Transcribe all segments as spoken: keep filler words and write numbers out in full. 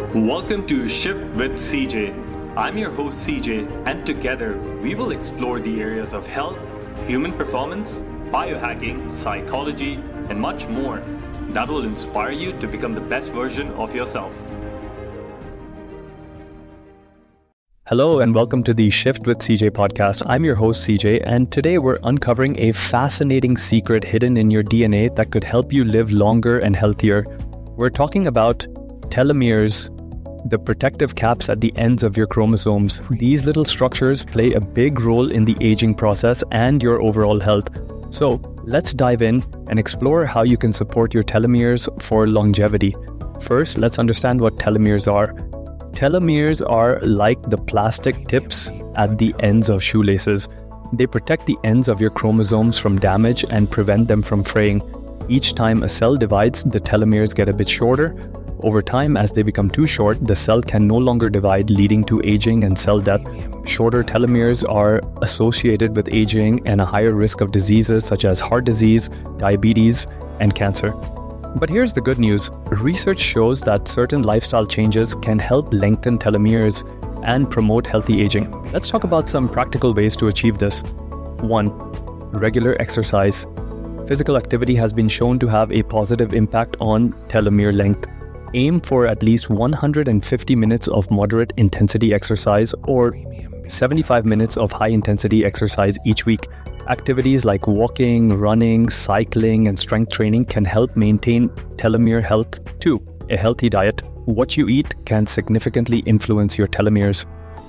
Welcome to Shift with C J. I'm your host C J, and together we will explore the areas of health, human performance, biohacking, psychology, and much more that will inspire you to become the best version of yourself. Hello and welcome to the Shift with C J podcast. I'm your host C J, and today we're uncovering a fascinating secret hidden in your D N A that could help you live longer and healthier. We're talking about telomeres, the protective caps at the ends of your chromosomes. These little structures play a big role in the aging process and your overall health. So let's dive in and explore how you can support your telomeres for longevity. First, let's understand what telomeres are. Telomeres are like the plastic tips at the ends of shoelaces. They protect the ends of your chromosomes from damage and prevent them from fraying. Each time a cell divides, the telomeres get a bit shorter. Over time, as they become too short, the cell can no longer divide, leading to aging and cell death. Shorter telomeres are associated with aging and a higher risk of diseases such as heart disease, diabetes, and cancer. But here's the good news. Research shows that certain lifestyle changes can help lengthen telomeres and promote healthy aging. Let's talk about some practical ways to achieve this. One, regular exercise. Physical activity has been shown to have a positive impact on telomere length. Aim for at least one hundred fifty minutes of moderate intensity exercise or seventy-five minutes of high intensity exercise each week. Activities like walking, running, cycling, and strength training can help maintain telomere health. Two, a healthy diet. What you eat can significantly influence your telomeres.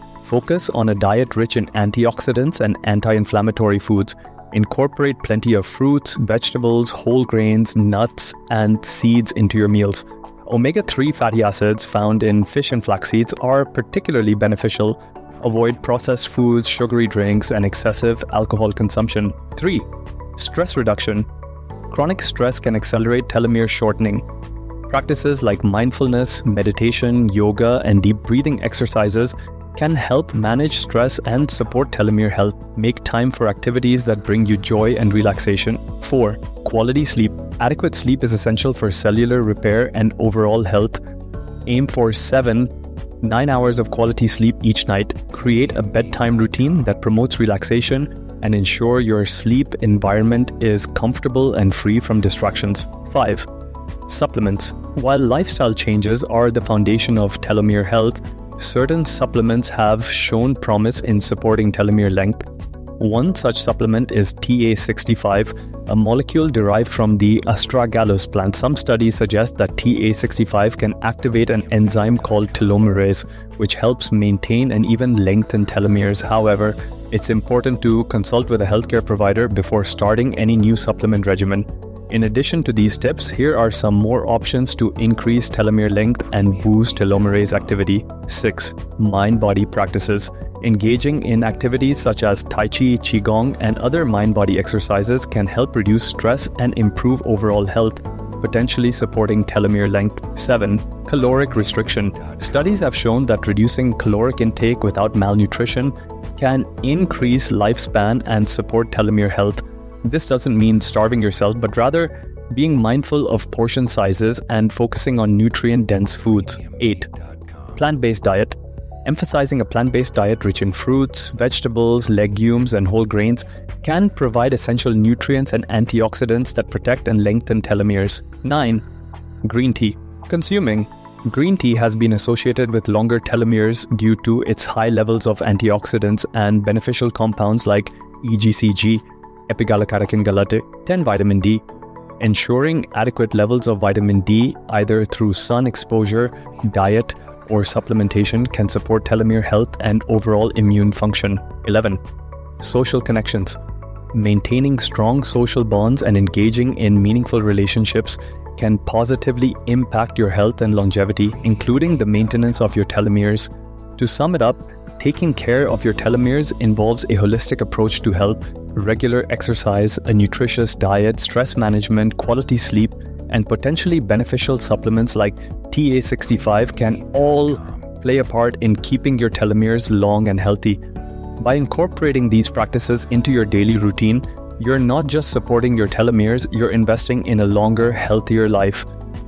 Focus on a diet rich in antioxidants and anti-inflammatory foods. Incorporate plenty of fruits, vegetables, whole grains, nuts, and seeds into your meals. omega three fatty acids found in fish and flax seeds are particularly beneficial. Avoid processed foods, sugary drinks, and excessive alcohol consumption. Three, stress reduction. Chronic stress can accelerate telomere shortening. Practices like mindfulness, meditation, yoga, and deep breathing exercises can help manage stress and support telomere health. Make time for activities that bring you joy and relaxation. Four, quality sleep. Adequate sleep is essential for cellular repair and overall health. Aim for seven, nine hours of quality sleep each night. Create a bedtime routine that promotes relaxation and ensure your sleep environment is comfortable and free from distractions. Five, supplements. While lifestyle changes are the foundation of telomere health, certain supplements have shown promise in supporting telomere length. One such supplement is T A sixty-five, a molecule derived from the astragalus plant. Some studies suggest that T A sixty-five can activate an enzyme called telomerase, which helps maintain and even lengthen telomeres. However, it's important to consult with a healthcare provider before starting any new supplement regimen. In addition to these tips, here are some more options to increase telomere length and boost telomerase activity. Six, mind-body practices. Engaging in activities such as Tai Chi, Qigong, and other mind-body exercises can help reduce stress and improve overall health, potentially supporting telomere length. Seven, caloric restriction. Studies have shown that reducing caloric intake without malnutrition can increase lifespan and support telomere health. This doesn't mean starving yourself, but rather being mindful of portion sizes and focusing on nutrient-dense foods. Eight, plant-based diet. Emphasizing a plant-based diet rich in fruits, vegetables, legumes, and whole grains can provide essential nutrients and antioxidants that protect and lengthen telomeres. Nine, green tea. Consuming green tea has been associated with longer telomeres due to its high levels of antioxidants and beneficial compounds like E G C G, epigallocatechin gallate, and vitamin D. Ensuring adequate levels of vitamin D either through sun exposure, diet, or supplementation can support telomere health and overall immune function. Eleven, social connections. Maintaining strong social bonds and engaging in meaningful relationships can positively impact your health and longevity, including the maintenance of your telomeres. To sum it up, taking care of your telomeres involves a holistic approach to health. Regular exercise, a nutritious diet, stress management, quality sleep, and potentially beneficial supplements like T A sixty-five can all play a part in keeping your telomeres long and healthy. By incorporating these practices into your daily routine, you're not just supporting your telomeres, you're investing in a longer, healthier life.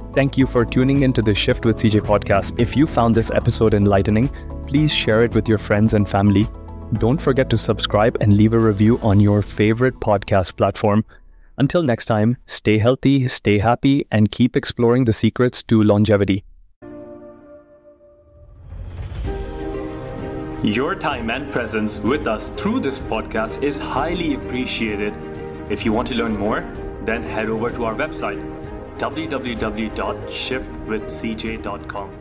Thank you for tuning into the Shift with C J podcast. If you found this episode enlightening, please share it with your friends and family. Don't forget to subscribe and leave a review on your favorite podcast platform. Until next time, stay healthy, stay happy, and keep exploring the secrets to longevity. Your time and presence with us through this podcast is highly appreciated. If you want to learn more, then head over to our website, w w w dot shift with c j dot com.